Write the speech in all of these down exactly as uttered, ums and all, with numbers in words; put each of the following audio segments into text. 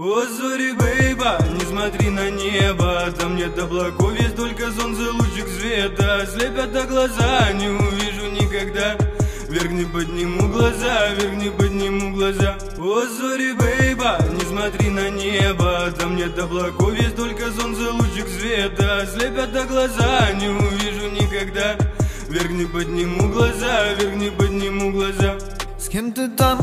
О, зори, бейба, не смотри на небо, там нет облаков, есть только солнце, лучик света. Слепят до глаза, не увижу никогда. Вверх не подниму глаза, вверх не подниму глаза. О, зори, бейба, не смотри на небо, там нет облаков, есть только солнце, лучик света. Слепят до глаза, не увижу никогда. Вверх не подниму глаза, вверх не подниму глаза. С кем ты там?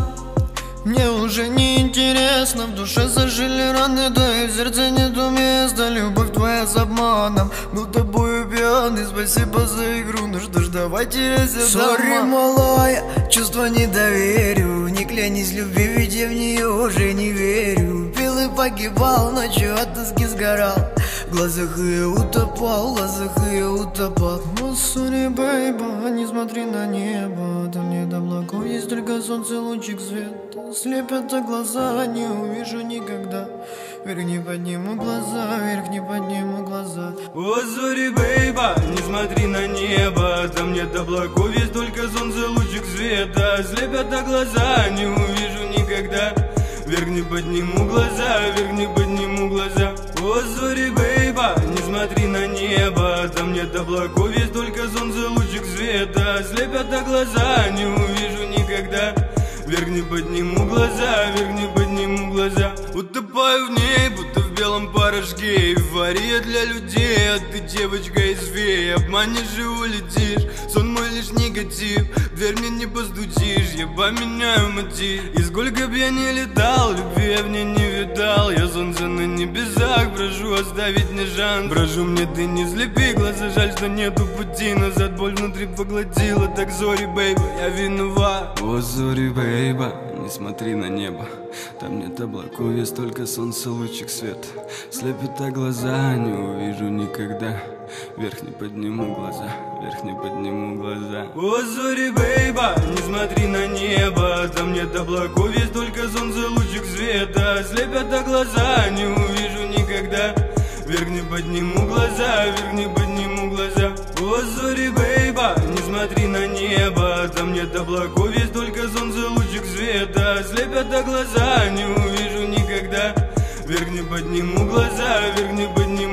Мне уже не интересно. В душе зажили раны, да и в сердце нету места. Любовь твоя с обманом, был тобою пьяный. Спасибо за игру, ну что ж, давай теряйся. Сори, малая, чувства не доверю. Не клянись любви, ведь я в нее уже не верю. Пил и погибал, ночью от тоски сгорал. В глазах ее утопал, в глазах ее утопал. Ну, сори, бейба, не смотри на небо, там нет облаков, есть только солнце, лучик света. Слепят глаза, не увижу никогда. Вверх не подниму глаза, вверх не подниму глаза. О, зори, бейба, не смотри на небо, там нет облаков, есть только солнце, лучик света. Слепят глаза, не увижу никогда. Вверх не подниму глаза, вверх не подниму глаза. О, зори, бейба, не смотри на небо, там нет облаков, есть только солнце, лучик света. Слепят глаза, не увижу никогда. Вверх не подниму глаза, вверх не подниму глаза. Утопаю в ней, будто в белом порошке. Эйфория для людей, а ты девочка из феи. Обманешь и улетишь, сон мой лишь негатив. В дверь мне не постучишь, я поменяю мотив. И сколько б я не летал, любви я в ней не видал. Я солнце на небесах, прошу оставить мне шанс. Прошу, мне ты не слепи глаза, жаль, что нету пути назад. Боль внутри поглотила, так зори, бейба, я виноват. О, зори, бейба, не смотри на небо, там нет облаков, есть только солнце, лучик света. Слепят глаза, не увижу никогда. Вверх не подниму глаза, вверх не подниму глаза. О, зори, бейба, не смотри на небо, там нет облаков, есть только солнце, лучик света. Слепят глаза, не увижу никогда. Вверх не подниму глаза, вверх не подниму глаза. О, зори, бейба, не смотри на небо, там нет облаков, есть только солнце, лучик света. Слепят глаза, не увижу никогда. Вверх не подниму глаза, вверх не подниму